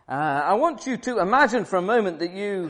I want you to imagine for a moment that you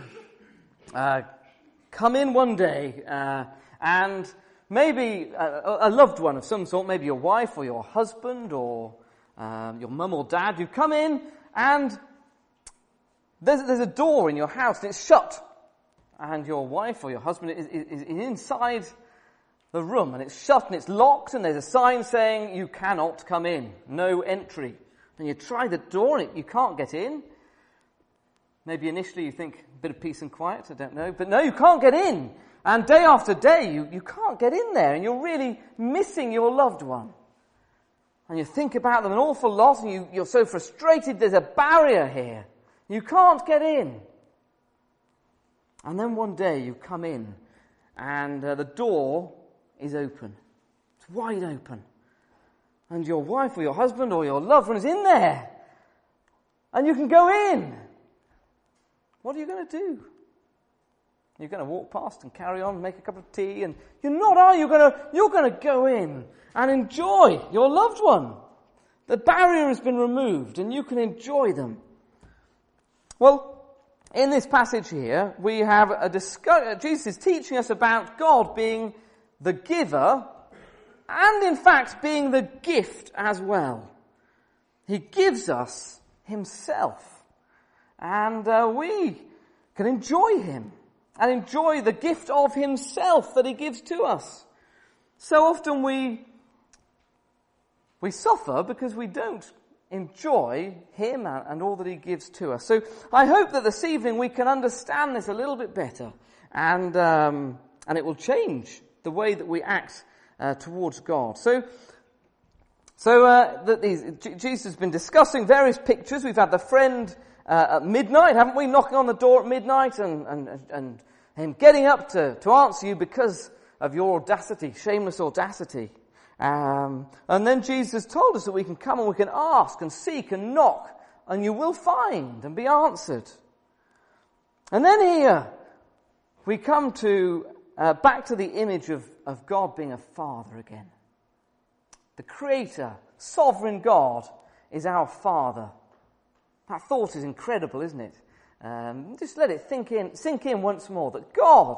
come in one day and maybe a loved one of some sort, maybe your wife or your husband or your mum or dad, you come in and there's a door in your house and it's shut. And your wife or your husband is inside the room and it's shut and it's locked and there's a sign saying you cannot come in, no entry. And you try the door and you can't get in. Maybe initially you think a bit of peace and quiet, I don't know. But no, you can't get in. And day after day you can't get in there and you're really missing your loved one. And you think about them an awful lot and you're so frustrated there's a barrier here. You can't get in. And then one day you come in and the door is open. It's wide open. And your wife or your husband or your loved one is in there. And you can go in. What are you going to do? You're going to walk past and carry on, make a cup of tea, and you're not, are you? You're going to go in and enjoy your loved one. The barrier has been removed and you can enjoy them. Well, in this passage here, we have Jesus is teaching us about God being the giver and, in fact, being the gift as well. He gives us himself, and we can enjoy him and enjoy the gift of himself that he gives to us. So often we suffer because we don't enjoy him and all that he gives to us. So I hope that this evening we can understand this a little bit better, and it will change the way that we act towards God. Jesus has been discussing various pictures. We've had the friend at midnight, haven't we, knocking on the door at midnight and him getting up to answer you because of your audacity, shameless audacity. And then Jesus told us that we can come and we can ask and seek and knock and you will find and be answered. And then here we come to back to the image of God being a father again. The creator, sovereign God is our father. That thought is incredible, isn't it? Just let it sink in once more that God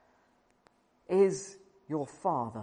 is your father.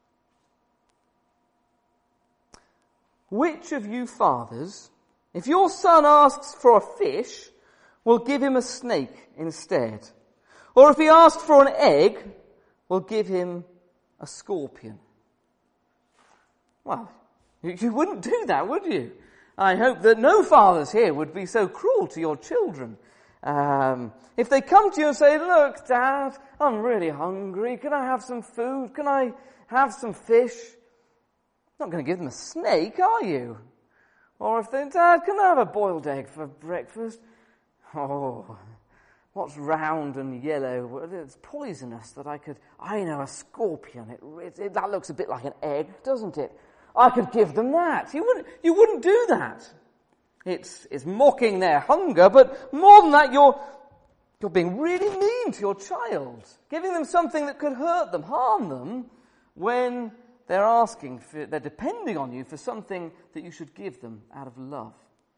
Which of you fathers, if your son asks for a fish, will give him a snake instead? Or if he asks for an egg, will give him a scorpion? Well, you wouldn't do that, would you? I hope that no fathers here would be so cruel to your children. If they come to you and say, look, Dad, I'm really hungry. Can I have some food? Can I have some fish? Not going to give them a snake, are you? Or if they, Dad, can I have a boiled egg for breakfast? Oh, what's round and yellow? It's poisonous that I know, a scorpion. That looks a bit like an egg, doesn't it? I could give them that. You wouldn't do that. It's mocking their hunger, but more than that, you're being really mean to your child, giving them something that could hurt them, harm them, when they're depending on you for something that you should give them out of love.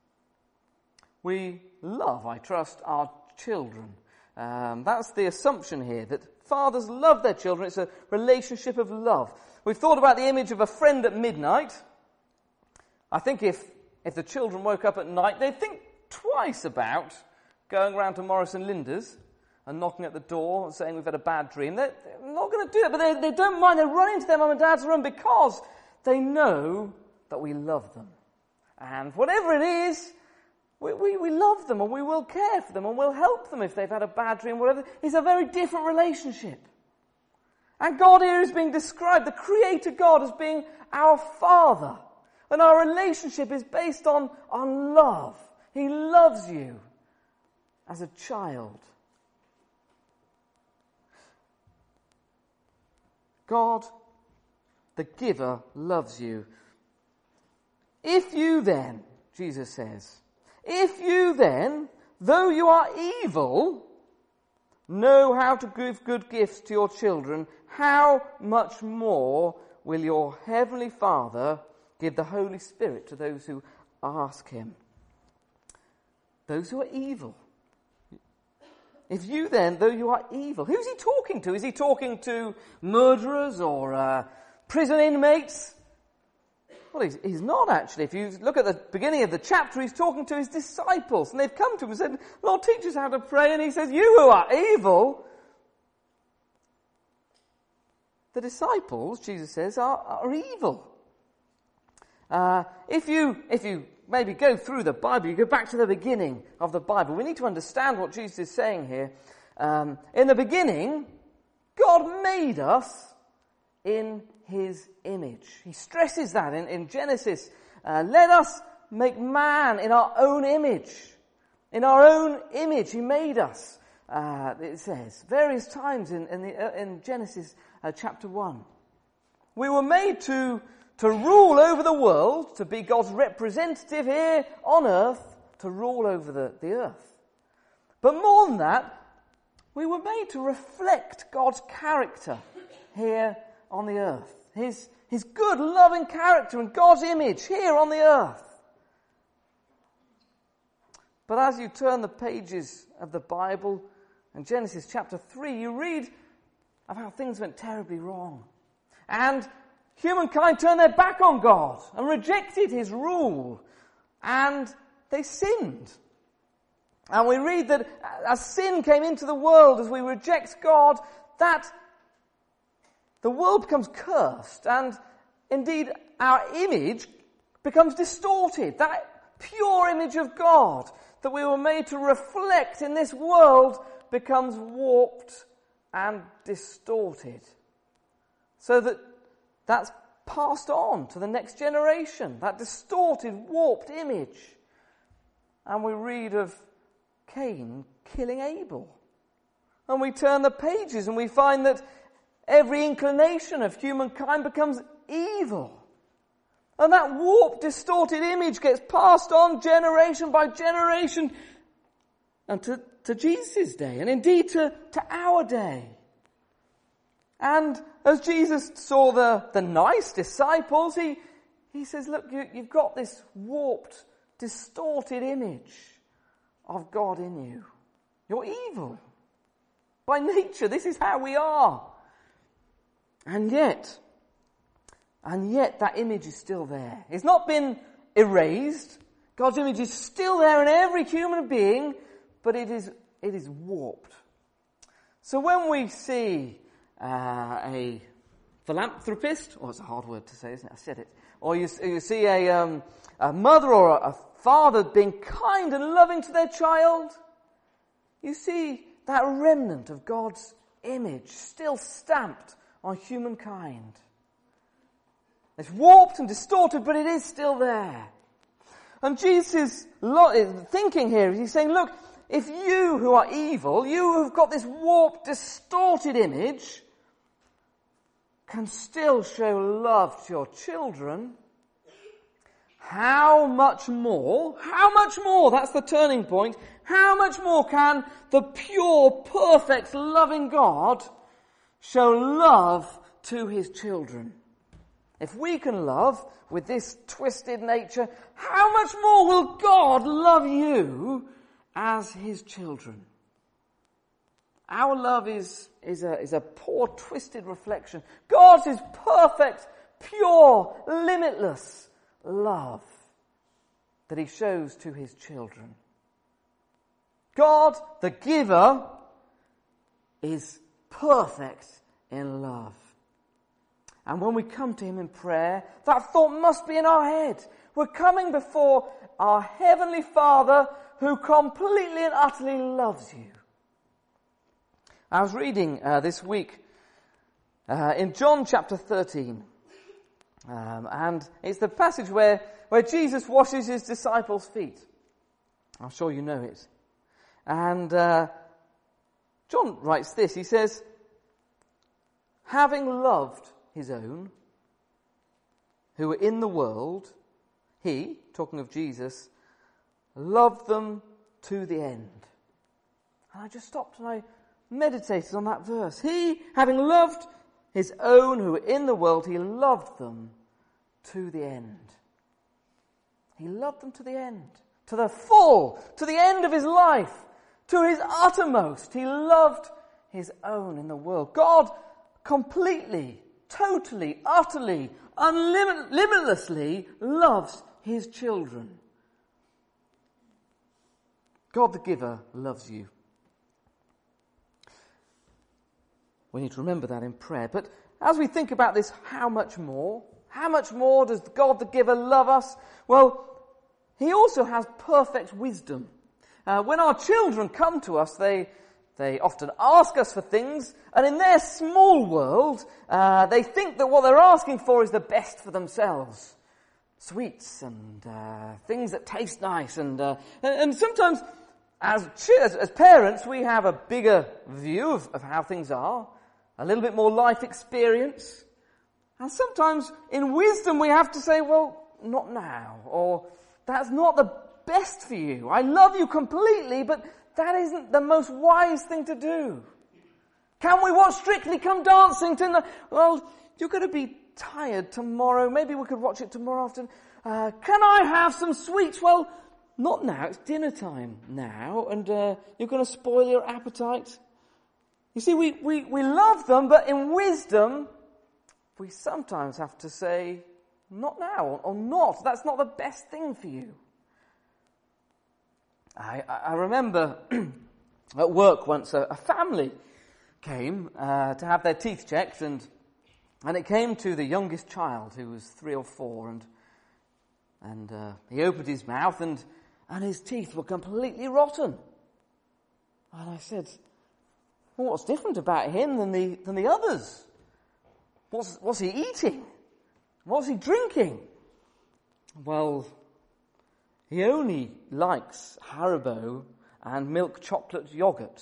We love, I trust, our children. That's the assumption here, that fathers love their children. It's a relationship of love. We've thought about the image of a friend at midnight. I think if the children woke up at night, they'd think twice about going around to Morris and Linda's and knocking at the door and saying we've had a bad dream. They're not going to do it, but they don't mind. They run into their mum and dad's room because they know that we love them. And whatever it is, we love them and we will care for them and we'll help them if they've had a bad dream, whatever. It's a very different relationship. And God here is being described, the Creator God, as being our Father. And our relationship is based on love. He loves you as a child. God, the giver, loves you. If you then, Jesus says, if you then, though you are evil, know how to give good gifts to your children, how much more will your heavenly Father give the Holy Spirit to those who ask him? those who are evil. If you then, though you are evil, who's he talking to? Is he talking to murderers or prison inmates? Well, he's not actually. If you look at the beginning of the chapter, he's talking to his disciples. And they've come to him and said, Lord, teach us how to pray. And he says, you who are evil. The disciples, Jesus says, are evil. If you maybe go through the Bible, you go back to the beginning of the Bible, we need to understand what Jesus is saying here. In the beginning, God made us in his image. He stresses that in Genesis. Let us make man in our own image. In our own image he made us, it says, various times in Genesis chapter 1. We were made to rule over the world, to be God's representative here on earth, to rule over the earth. But more than that, we were made to reflect God's character here on the earth. His good, loving character and God's image here on the earth. But as you turn the pages of the Bible, in Genesis chapter 3, you read of how things went terribly wrong. And humankind turned their back on God and rejected his rule. And they sinned. And we read that as sin came into the world, as we reject God, that the world becomes cursed. And indeed, our image becomes distorted. That pure image of God that we were made to reflect in this world becomes warped and distorted. So that's passed on to the next generation, that distorted, warped image. And we read of Cain killing Abel. And we turn the pages and we find that every inclination of humankind becomes evil. And that warped, distorted image gets passed on generation by generation and to Jesus' day, and indeed to our day. And as Jesus saw the nice disciples, he says, look, you've got this warped, distorted image of God in you. You're evil. By nature, this is how we are. And yet that image is still there. It's not been erased. God's image is still there in every human being, but it is warped. So when we see a philanthropist, it's a hard word to say, isn't it? I said it. Or you see a mother or a father being kind and loving to their child, you see that remnant of God's image still stamped on humankind. It's warped and distorted, but it is still there. And Jesus' thinking here is he's saying, look, if you who are evil, you who've got this warped, distorted image, can still show love to your children, how much more, that's the turning point, how much more can the pure, perfect, loving God show love to his children? If we can love with this twisted nature, how much more will God love you as his children? Our love is a poor, twisted reflection. God's is perfect, pure, limitless love that he shows to his children. God, the giver, is perfect in love. And when we come to him in prayer, that thought must be in our head. We're coming before our Heavenly Father who completely and utterly loves you. I was reading this week in John chapter 13. And it's the passage where Jesus washes his disciples' feet. I'm sure you know it. And John writes this. He says, having loved his own who were in the world, he, talking of Jesus, loved them to the end. And I just stopped and I meditated on that verse. He, having loved his own who were in the world, he loved them to the end. He loved them to the end. to the full, to the end of his life, to his uttermost. He loved his own in the world. God completely, totally, utterly, limitlessly loves his children. God the giver loves you. We need to remember that in prayer. But as we think about this, how much more? How much more does God the giver love us? Well, he also has perfect wisdom. When our children come to us, they often ask us for things, and in their small world, they think that what they're asking for is the best for themselves. Sweets and things that taste nice, and sometimes as parents, we have a bigger view of how things are, a little bit more life experience, and sometimes in wisdom we have to say, well, not now, or that's not the best for you. I love you completely, but that isn't the most wise thing to do. Can we watch Strictly Come Dancing tonight? Well, you're going to be tired tomorrow. Maybe we could watch it tomorrow afternoon. Can I have some sweets? Well, not now. It's dinner time now, and you're going to spoil your appetite. You see, we love them, but in wisdom, we sometimes have to say, not now, or not. That's not the best thing for you. I remember at work once a family came to have their teeth checked, and it came to the youngest child, who was 3 or 4, and he opened his mouth, and his teeth were completely rotten. And I said, well, what's different about him than the others? What's he eating? What's he drinking? Well, he only likes Haribo and milk chocolate yogurt.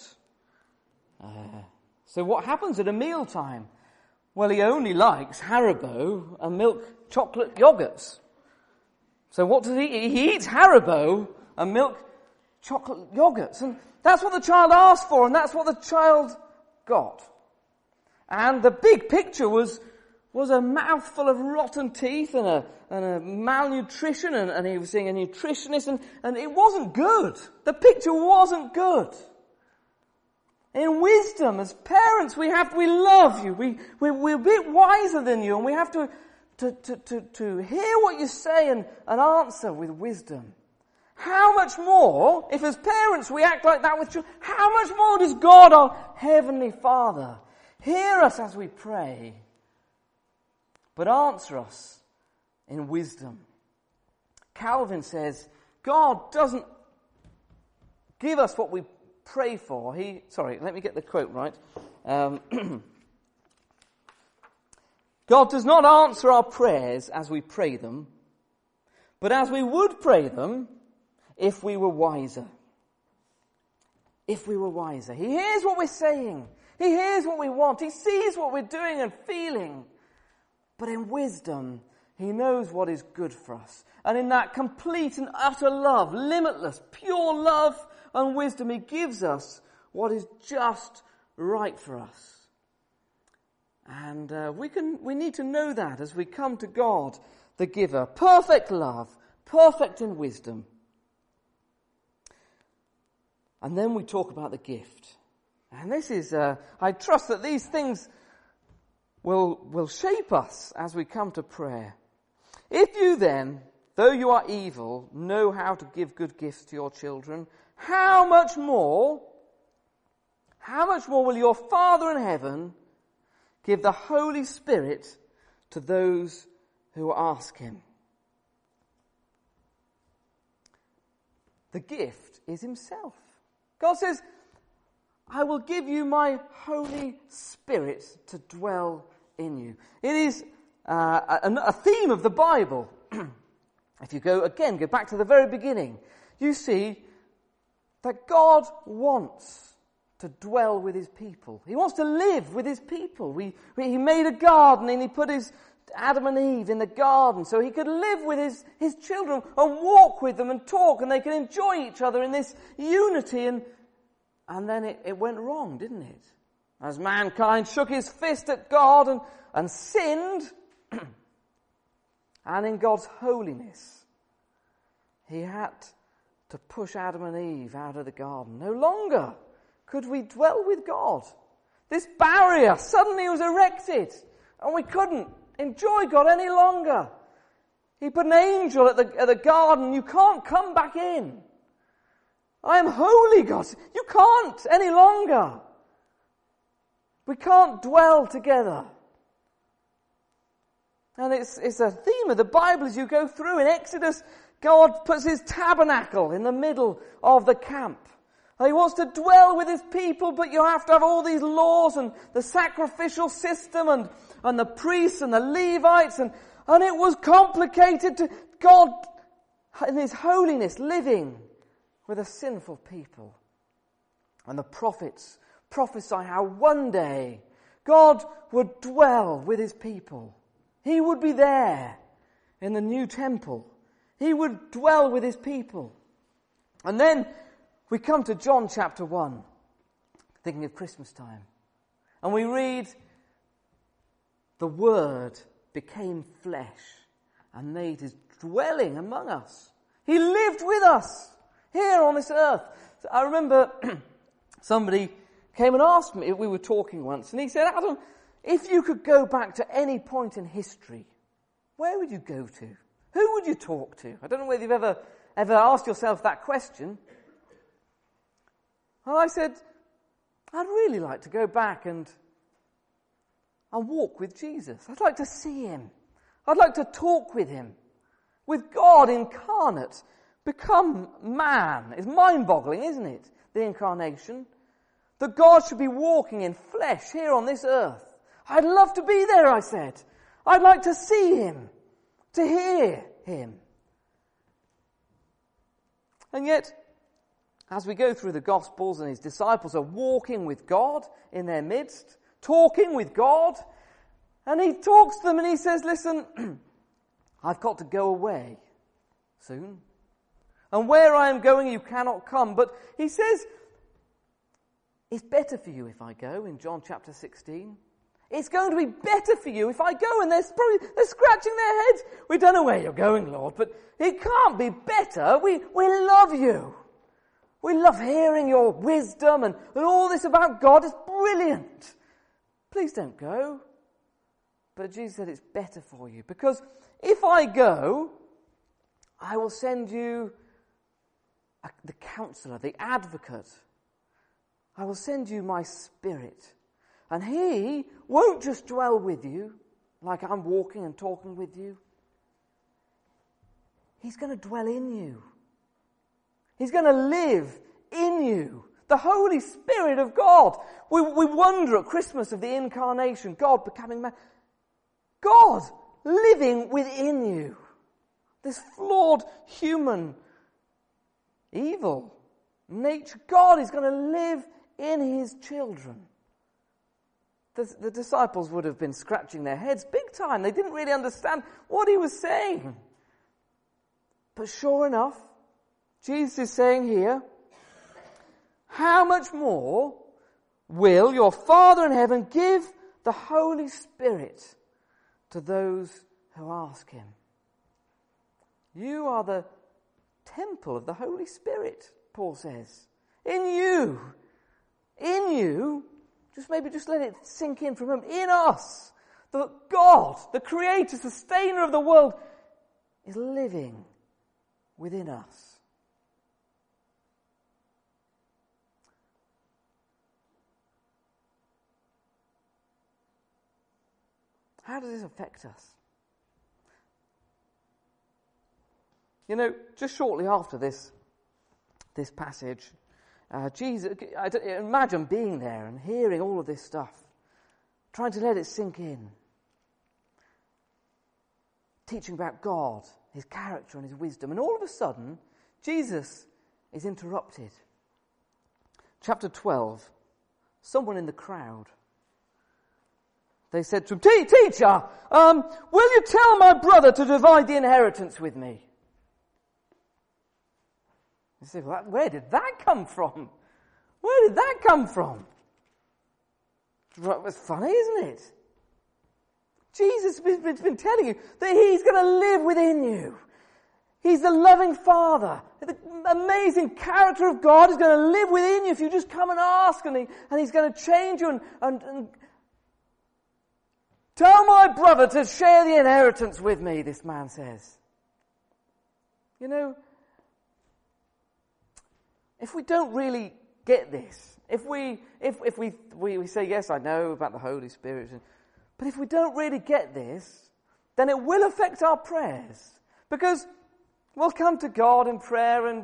So what happens at a mealtime? Well, he only likes Haribo and milk chocolate yogurts. So what does he eat? He eats Haribo and milk chocolate yogurts. And that's what the child asked for, and that's what the child got. And the big picture was a mouthful of rotten teeth and a malnutrition, and he was seeing a nutritionist, and it wasn't good. The picture wasn't good. In wisdom, as parents, we love you. We're a bit wiser than you, and we have to hear what you say and answer with wisdom. How much more, if as parents we act like that with children, how much more does God, our Heavenly Father, hear us as we pray, but answer us in wisdom? Calvin says, God doesn't give us what we pray for. Let me get the quote right. God does not answer our prayers as we pray them, but as we would pray them if we were wiser. If we were wiser. He hears what we're saying. He hears what we want. He sees what we're doing and feeling. But in wisdom, he knows what is good for us. And in that complete and utter love, limitless, pure love and wisdom, he gives us what is just right for us. And we need to know that as we come to God, the giver. Perfect love, perfect in wisdom. And then we talk about the gift. And this is, I trust that these things will shape us as we come to prayer. If you then, though you are evil, know how to give good gifts to your children, how much more will your Father in heaven give the Holy Spirit to those who ask him? The gift is himself. God says, I will give you my Holy Spirit to dwell in you. It is a theme of the Bible. If you go back to the very beginning, you see that God wants to dwell with his people. He wants to live with his people. He made a garden and he put Adam and Eve in the garden so he could live with his children and walk with them and talk, and they could enjoy each other in this unity. And then it went wrong, didn't it? As mankind shook his fist at God and sinned, and in God's holiness, he had to push Adam and Eve out of the garden. No longer could we dwell with God. This barrier suddenly was erected, and we couldn't enjoy God any longer. He put an angel at the garden. You can't come back in. I am holy, God. You can't any longer. We can't dwell together. And it's a theme of the Bible as you go through. In Exodus, God puts his tabernacle in the middle of the camp. And he wants to dwell with his people, but you have to have all these laws and the sacrificial system and the priests and the Levites, and it was complicated to God in his holiness living with a sinful people. And the prophets prophesy how one day God would dwell with his people. He would be there in the new temple. He would dwell with his people. And then we come to John chapter 1, thinking of Christmas time. And we read, the Word became flesh and made his dwelling among us. He lived with us here on this earth. So I remember somebody came and asked me, we were talking once, and he said, Adam, if you could go back to any point in history, where would you go to? Who would you talk to? I don't know whether you've ever asked yourself that question. Well, I said, I'd really like to go back and walk with Jesus. I'd like to see him. I'd like to talk with him. With God incarnate, become man. It's mind-boggling, isn't it? The incarnation. That God should be walking in flesh here on this earth. I'd love to be there, I said. I'd like to see him, to hear him. And yet, as we go through the Gospels and his disciples are walking with God in their midst, talking with God, and he talks to them and he says, listen, I've got to go away soon. And where I am going, you cannot come. But he says, it's better for you if I go, in John chapter 16. It's going to be better for you if I go. And they're scratching their heads. We don't know where you're going, Lord, but it can't be better. We love you. We love hearing your wisdom and all this about God. It's brilliant. Please don't go. But Jesus said it's better for you. Because if I go, I will send you the counselor, the advocate. I will send you my Spirit. And he won't just dwell with you like I'm walking and talking with you. He's going to dwell in you. He's going to live in you. The Holy Spirit of God. We wonder at Christmas of the incarnation, God becoming man. God living within you. This flawed human evil nature. God is going to live in his children. The disciples would have been scratching their heads big time. They didn't really understand what he was saying. But sure enough, Jesus is saying here, how much more will your Father in heaven give the Holy Spirit to those who ask him? You are the temple of the Holy Spirit, Paul says. In you, just let it sink in for a moment. In us, that God, the creator, sustainer of the world, is living within us. How does this affect us? You know, just shortly after this passage, Jesus, imagine being there and hearing all of this stuff, trying to let it sink in, teaching about God, his character and his wisdom, and all of a sudden, Jesus is interrupted. Chapter 12, someone in the crowd, they said to him, Teacher, will you tell my brother to divide the inheritance with me? You say, well, where did that come from? Where did that come from? It's funny, isn't it? Jesus has been telling you that he's going to live within you. He's the loving Father the amazing character of God is going to live within you if you just come and ask, and He's going to change you and tell my brother to share the inheritance with me, this man says. You know, if we don't really get this, if we say, yes, I know about the Holy Spirit, but if we don't really get this, then it will affect our prayers. Because we'll come to God in prayer and,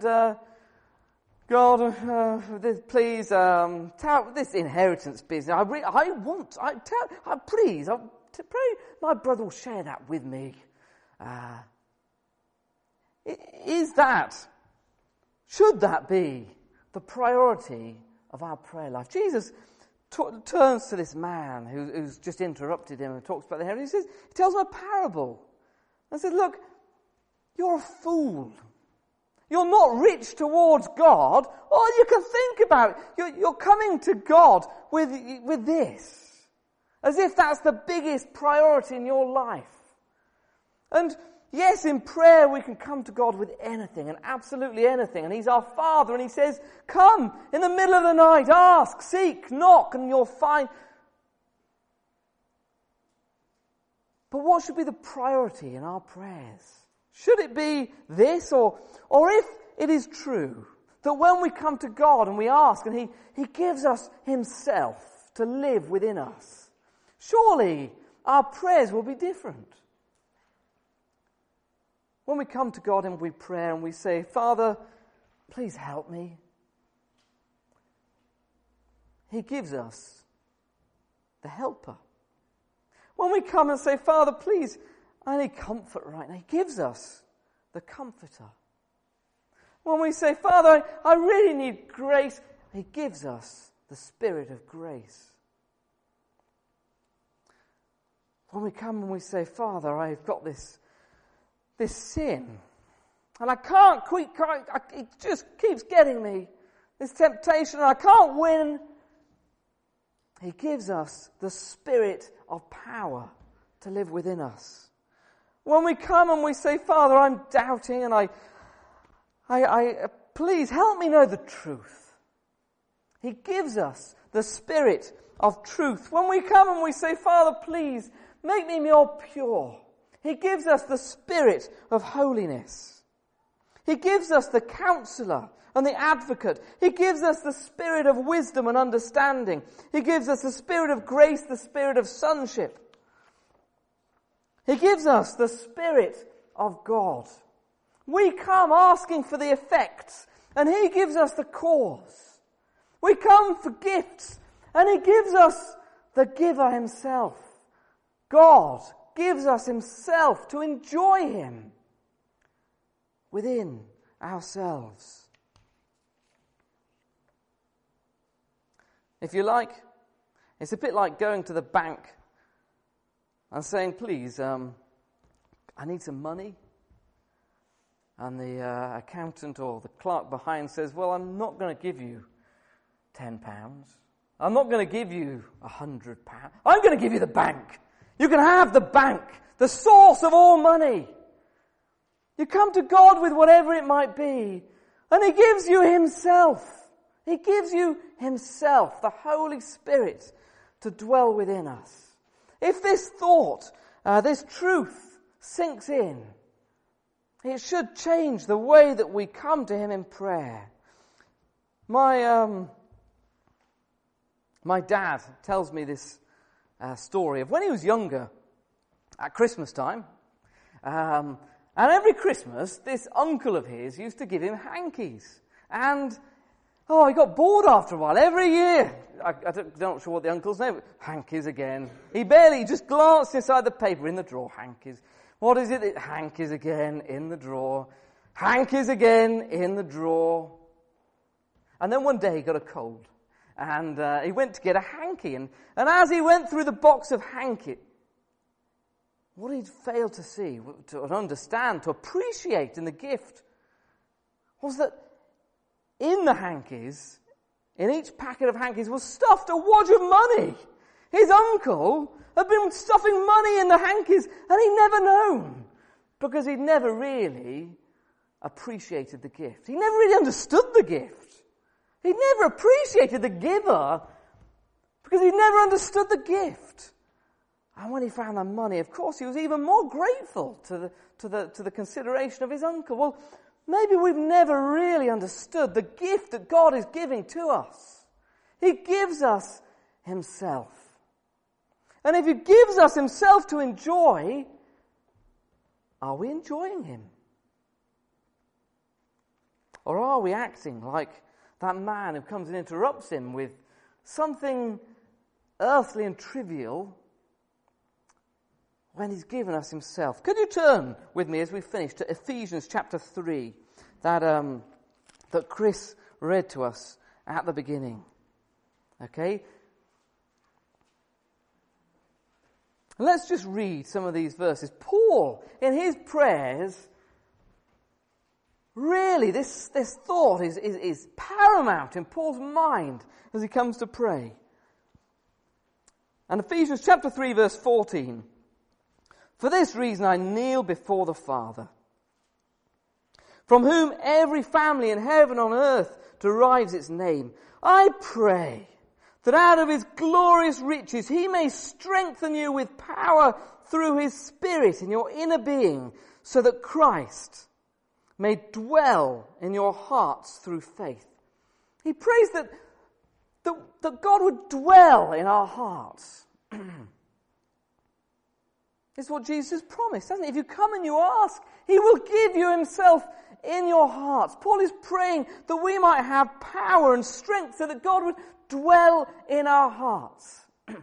God, please, tell this inheritance business. Please, pray my brother will share that with me. Should that be the priority of our prayer life? Jesus turns to this man who's just interrupted him and talks about the inheritance. He tells him a parable and says, look, you're a fool. You're not rich towards God. All you can think about, you're coming to God with this. As if that's the biggest priority in your life. And yes, in prayer we can come to God with anything and absolutely anything. And He's our Father and He says, come in the middle of the night, ask, seek, knock, and you'll find. But what should be the priority in our prayers? Should it be this, or if it is true that when we come to God and we ask and He gives us Himself to live within us, surely our prayers will be different. When we come to God and we pray and we say, Father, please help me, He gives us the helper. When we come and say, Father, please, I need comfort right now, He gives us the comforter. When we say, Father, I really need grace, He gives us the Spirit of grace. When we come and we say, Father, I've got this sin, and I can't quit, it just keeps getting me, this temptation, and I can't win, He gives us the Spirit of power to live within us. When we come and we say, Father, I'm doubting, and I please help me know the truth. He gives us the Spirit of truth. When we come and we say, Father, please make me more pure. He gives us the Spirit of holiness. He gives us the Counselor and the Advocate. He gives us the Spirit of wisdom and understanding. He gives us the Spirit of grace, the Spirit of sonship. He gives us the Spirit of God. We come asking for the effects, and He gives us the cause. We come for gifts, and He gives us the giver Himself. God gives us Himself to enjoy Him within ourselves. If you like, it's a bit like going to the bank and saying, please, I need some money. And the accountant or the clerk behind says, well, I'm not going to give you £10. I'm not going to give you £100. I'm going to give you the bank. You can have the bank, the source of all money. You come to God with whatever it might be, and He gives you Himself. He gives you Himself, the Holy Spirit, to dwell within us. If this thought, this truth sinks in, it should change the way that we come to Him in prayer. My dad tells me this story of when he was younger, at Christmas time, and every Christmas, this uncle of his used to give him hankies. And, he got bored after a while. Every year, I'm not sure what the uncle's name was, hankies again. He just glanced inside the paper, in the drawer, hankies. What is it? Hankies again, in the drawer. Hankies again, in the drawer. And then one day he got a cold. And he went to get a hanky. And as he went through the box of hanky, what he'd failed to see, to understand, to appreciate in the gift, was that in the hankies, in each packet of hankies, was stuffed a wad of money. His uncle had been stuffing money in the hankies, and he'd never known, because he'd never really appreciated the gift. He never really understood the gift. He never appreciated the giver because he never understood the gift. And when he found the money, of course, he was even more grateful to the consideration of his uncle. Well, maybe we've never really understood the gift that God is giving to us. He gives us himself. And if he gives us himself to enjoy, are we enjoying him? Or are we acting like that man who comes and interrupts him with something earthly and trivial when he's given us himself? Could you turn with me as we finish to Ephesians chapter 3 that Chris read to us at the beginning? Okay? Let's just read some of these verses. Paul, in his prayers, really, this thought is paramount in Paul's mind as he comes to pray. And Ephesians chapter 3 verse 14. For this reason I kneel before the Father, from whom every family in heaven and on earth derives its name. I pray that out of his glorious riches he may strengthen you with power through his Spirit in your inner being, so that Christ may dwell in your hearts through faith. He prays that God would dwell in our hearts. This is what Jesus promised, hasn't he? If you come and you ask, he will give you himself in your hearts. Paul is praying that we might have power and strength so that God would dwell in our hearts.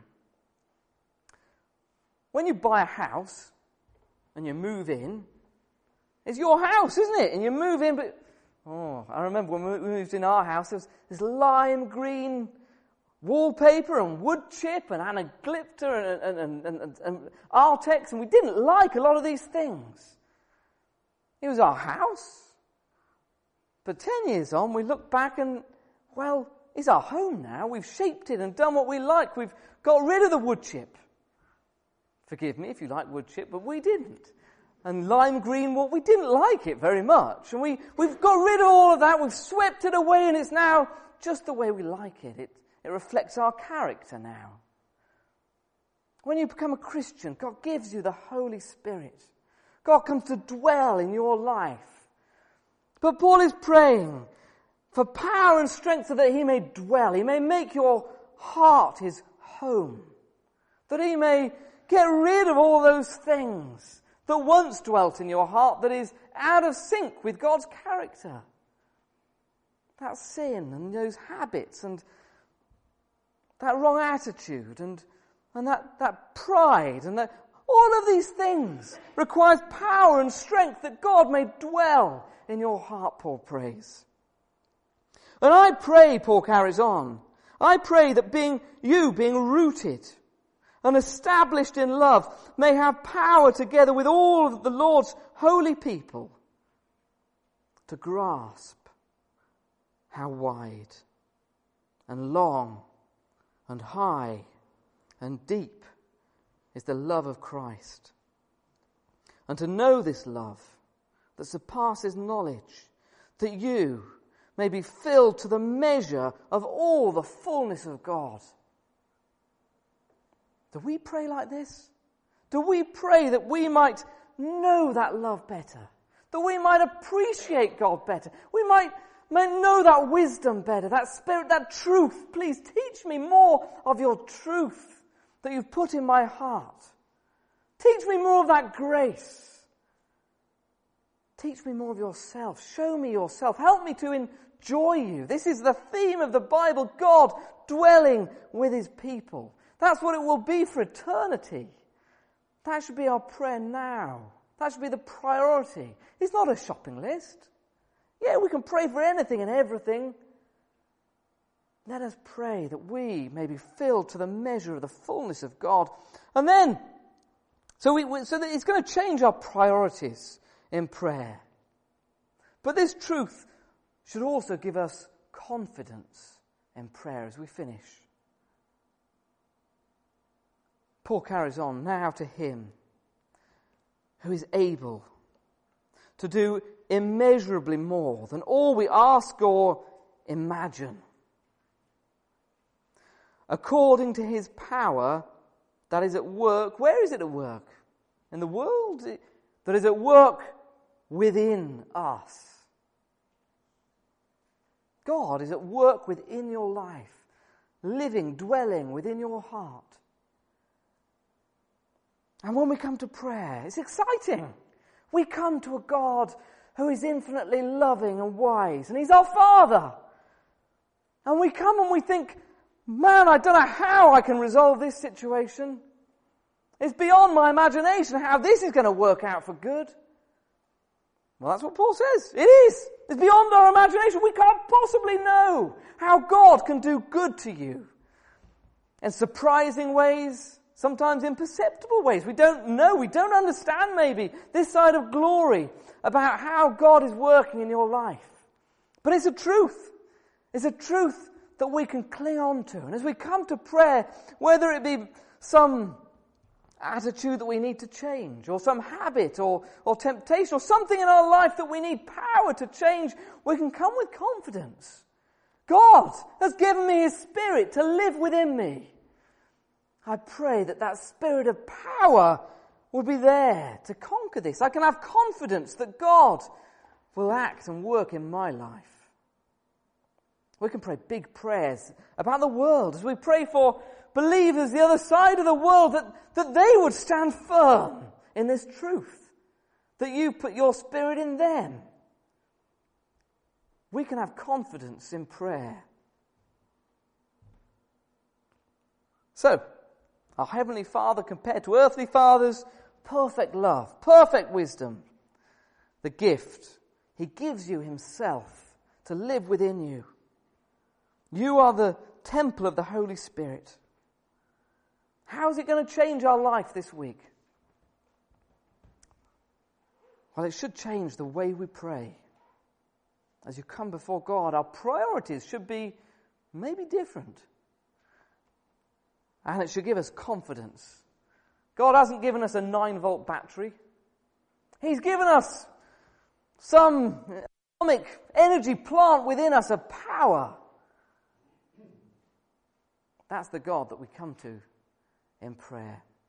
When you buy a house and you move in, it's your house, isn't it? And you move in, but I remember when we moved in our house, there was this lime green wallpaper and wood chip and anaglypta and Artex, and we didn't like a lot of these things. It was our house. But 10 years on, we look back and, well, it's our home now. We've shaped it and done what we like. We've got rid of the wood chip. Forgive me if you like wood chip, but we didn't. And lime green, well, we didn't like it very much. And we've got rid of all of that. We've swept it away, and it's now just the way we like it. It reflects our character now. When you become a Christian, God gives you the Holy Spirit. God comes to dwell in your life. But Paul is praying for power and strength so that he may dwell. He may make your heart his home. That he may get rid of all those things that once dwelt in your heart that is out of sync with God's character. That sin and those habits and that wrong attitude and that pride and that all of these things requires power and strength that God may dwell in your heart, Paul prays. And I pray, Paul carries on, I pray that being rooted and established in love may have power together with all of the Lord's holy people to grasp how wide and long and high and deep is the love of Christ, and to know this love that surpasses knowledge, that you may be filled to the measure of all the fullness of God. Do we pray like this? Do we pray that we might know that love better? That we might appreciate God better? We might know that wisdom better, that spirit, that truth. Please teach me more of your truth that you've put in my heart. Teach me more of that grace. Teach me more of yourself. Show me yourself. Help me to enjoy you. This is the theme of the Bible, God dwelling with his people. That's what it will be for eternity. That should be our prayer now. That should be the priority. It's not a shopping list. Yeah, we can pray for anything and everything. Let us pray that we may be filled to the measure of the fullness of God. And then, so that it's going to change our priorities in prayer. But this truth should also give us confidence in prayer as we finish. Paul carries on, now to him who is able to do immeasurably more than all we ask or imagine, according to his power that is at work. Where is it at work? In the world? That is at work within us. God is at work within your life, living, dwelling within your heart. And when we come to prayer, it's exciting. We come to a God who is infinitely loving and wise, and he's our Father. And we come and we think, man, I don't know how I can resolve this situation. It's beyond my imagination how this is going to work out for good. Well, that's what Paul says. It is. It's beyond our imagination. We can't possibly know how God can do good to you in surprising ways, sometimes imperceptible ways. We don't know. We don't understand maybe this side of glory about how God is working in your life. But it's a truth. It's a truth that we can cling on to. And as we come to prayer, whether it be some attitude that we need to change, or some habit, or temptation, or something in our life that we need power to change, we can come with confidence. God has given me his Spirit to live within me. I pray that that spirit of power will be there to conquer this. I can have confidence that God will act and work in my life. We can pray big prayers about the world as we pray for believers the other side of the world, that they would stand firm in this truth, that you put your Spirit in them. We can have confidence in prayer. So, our Heavenly Father compared to earthly fathers, perfect love, perfect wisdom, the gift. He gives you himself to live within you. You are the temple of the Holy Spirit. How is it going to change our life this week? Well, it should change the way we pray. As you come before God, our priorities should be maybe different. And it should give us confidence. God hasn't given us a 9-volt battery. He's given us some atomic energy plant within us of power. That's the God that we come to in prayer.